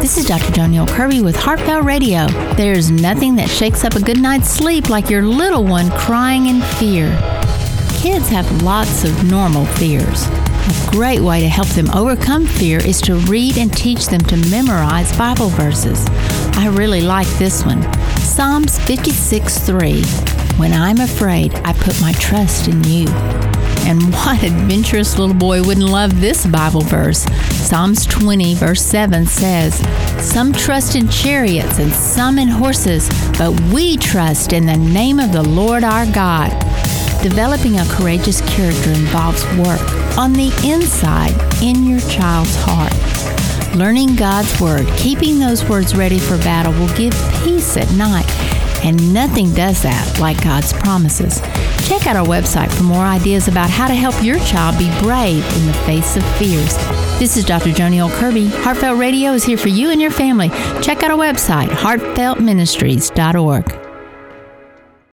This is Dr. Joniel Kirby with Heartfelt Radio. There's nothing that shakes up a good night's sleep like your little one crying in fear. Kids have lots of normal fears. A great way to help them overcome fear is to read and teach them to memorize Bible verses. I really like this one. Psalms 56:3. When I'm afraid, I put my trust in you. And what adventurous little boy wouldn't love this Bible verse? Psalms 20, verse 7 says, "Some trust in chariots and some in horses, but we trust in the name of the Lord our God." Developing a courageous character involves work on the inside in your child's heart. Learning God's Word, keeping those words ready for battle will give peace at night. And nothing does that like God's promises. Check out our website for more ideas about how to help your child be brave in the face of fears. This is Dr. Joniel Kirby. Heartfelt Radio is here for you and your family. Check out our website, heartfeltministries.org.